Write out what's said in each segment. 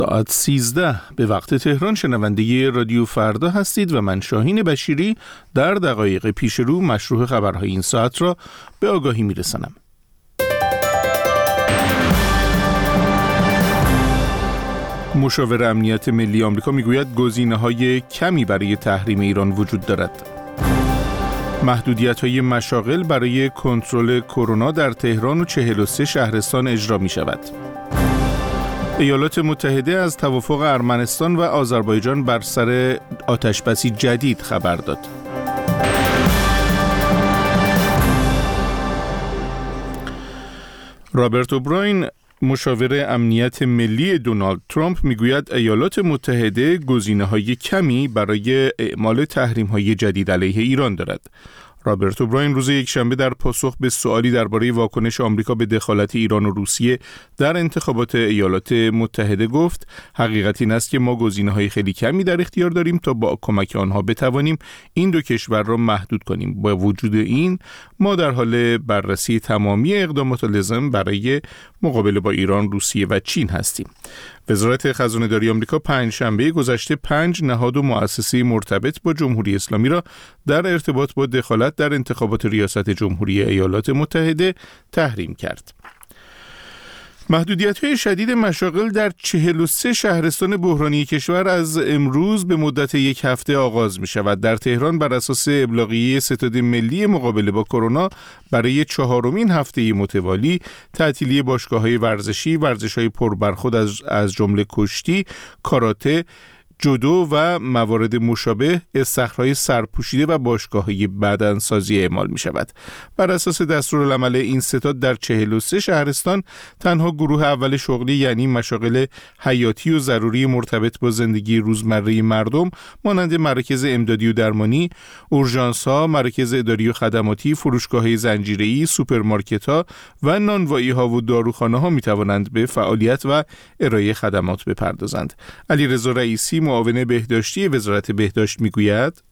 ساعت 13 به وقت تهران شنونده رادیو فردا هستید و من شاهین بشیری در دقایق پیش رو مشروع خبرهای این ساعت را به آگاهی میرسانم. مشاور امنیت ملی آمریکا میگوید گزینه‌های کمی برای تحریم ایران وجود دارد. محدودیت‌های مشاغل برای کنترل کرونا در تهران و 43 شهرستان اجرا می‌شود. ایالات متحده از توافق ارمنستان و آذربایجان بر سر آتشبسی جدید خبر داد. رابرت اوبراین مشاور امنیت ملی دونالد ترامپ میگوید ایالات متحده گزینه‌های کمی برای اعمال تحریم‌های جدید علیه ایران دارد. رابرت اوبراین روز یکشنبه در پاسخ به سوالی درباره واکنش آمریکا به دخالت ایران و روسیه در انتخابات ایالات متحده گفت حقیقت این است که ما گزینه‌های خیلی کمی در اختیار داریم تا با کمک آنها بتوانیم این دو کشور را محدود کنیم. با وجود این ما در حال بررسی تمامی اقدامات لازم برای مقابله با ایران، روسیه و چین هستیم. وزارت خزانه‌داری آمریکا پنجشنبه گذشته 5 نهاد و مؤسسه مرتبط با جمهوری اسلامی را در ارتباط با دخالت در انتخابات ریاست جمهوری ایالات متحده تحریم کرد. محدودیت‌های شدید مشاغل در 43 شهرستان بحرانی کشور از امروز به مدت یک هفته آغاز می‌شود. در تهران بر اساس ابلاغیه ستاد ملی مقابله با کرونا برای 4مین هفته متوالی تعطیلی باشگاه‌های ورزشی، ورزش‌های پربرخورد از جمله کشتی، کاراته، جودو و موارد مشابه، استخرهای سرپوشیده و باشگاه‌های بدنسازی اعمال می شود. بر اساس دستورالعمل این ستاد در 43 شهرستان تنها گروه اول شغلی یعنی مشاغل حیاتی و ضروری مرتبط با زندگی روزمره مردم مانند مراکز امدادی و درمانی، اورژانس‌ها، مراکز اداری و خدماتی، فروشگاه‌های زنجیره‌ای، سوپرمارکت‌ها و نانوایی‌ها و داروخانه‌ها می توانند به فعالیت و ارائه خدمات بپردازند. علیرضا رئیسی معاون بهداشتی وزارت بهداشت میگوید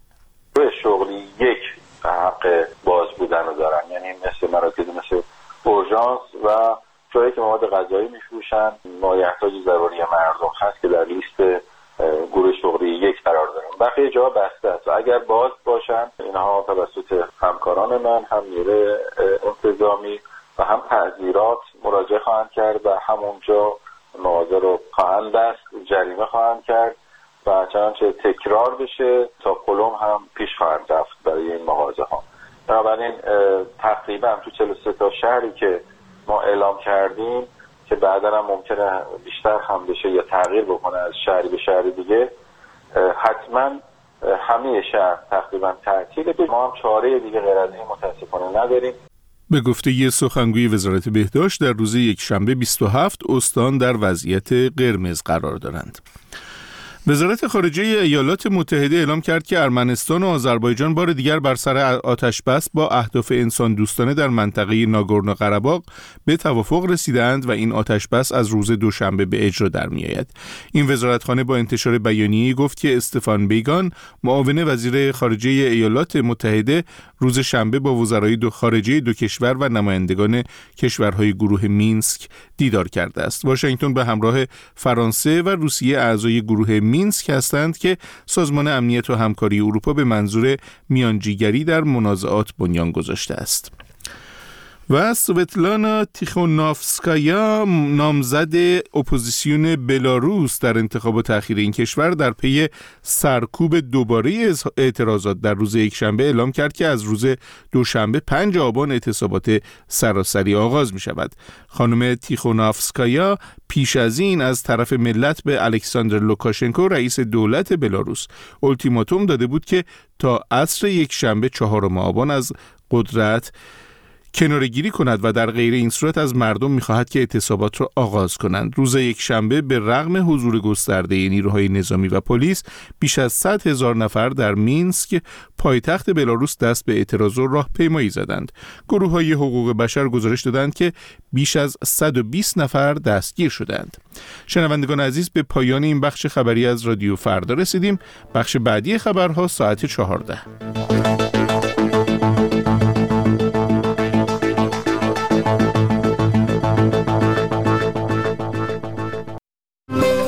به شغلی یک حق باز بودن رو دارن، یعنی مثل مراکز مثل اورژانس و جایی که مواد غذایی میفروشن، مایحتاج ضروری مردم هست که در لیست گروه شغلی یک قرار دارن. بقیه جا بسته است و اگر باز باشن اینها توسط همکاران من هم نیروی انتظامی و هم تعزیرات مراجعه خواهند کرد و همونجا مغازه رو خواهند بست، جریمه خواهند کرد و چنانچه تکرار بشه تا پلم هم پیش خواهند رفت برای این مغازه ها. بنابراین تقریبا تو 43 تا شهری که ما اعلام کردیم که بعدا هم ممکنه بیشتر هم بشه یا تغییر بکنه از شهری به شهر دیگه، حتما همه شهر تقریبا تعطیله. ما هم چاره دیگه غیر از این متاسفانه نداریم. به گفته سخنگوی وزارت بهداشت در روز یکشنبه 27 استان در وضعیت قرمز قرار دارند. وزارت خارجه ایالات متحده اعلام کرد که ارمنستان و آذربایجان بار دیگر بر سر آتش بس با اهداف انسان دوستانه در منطقه ناگورنو قره‌باغ به توافق رسیدند و این آتش بس از روز دوشنبه به اجرا در می‌آید. این وزارتخانه با انتشار بیانیه‌ای گفت که استفان بیگان معاون وزیر خارجه ایالات متحده روز شنبه با وزرای خارجه دو کشور و نمایندگان کشورهای گروه مینسک دیدار کرده است. واشنگتن به همراه فرانسه و روسیه اعضای گروه مینسک هستند که سازمان امنیت و همکاری اروپا به منظور میانجیگری در منازعات بنیان گذاشته است. و سوتلانا تیخونافسکایا نامزد اپوزیسیون بلاروس در انتخابات اخیر این کشور در پی سرکوب دوباره اعتراضات در روز یکشنبه اعلام کرد که از روز دوشنبه 5 آبان اعتصابات سراسری آغاز می شود. خانم تیخونافسکایا پیش از این از طرف ملت به الکساندر لوکاشنکو رئیس دولت بلاروس التیماتوم داده بود که تا عصر یکشنبه 4 آبان از قدرت کناره‌گیری کند و در غیر این صورت از مردم می‌خواهد که اعتصابات را آغاز کنند. روز یکشنبه به رغم حضور گسترده نیروهای نظامی و پلیس بیش از 100,000 نفر در مینسک پایتخت بلاروس دست به اعتراض و راهپیمایی زدند. گروه‌های حقوق بشر گزارش دادند که بیش از 120 نفر دستگیر شدند. شنوندگان عزیز، به پایان این بخش خبری از رادیو فردا رسیدیم. بخش بعدی خبرها ساعت 14.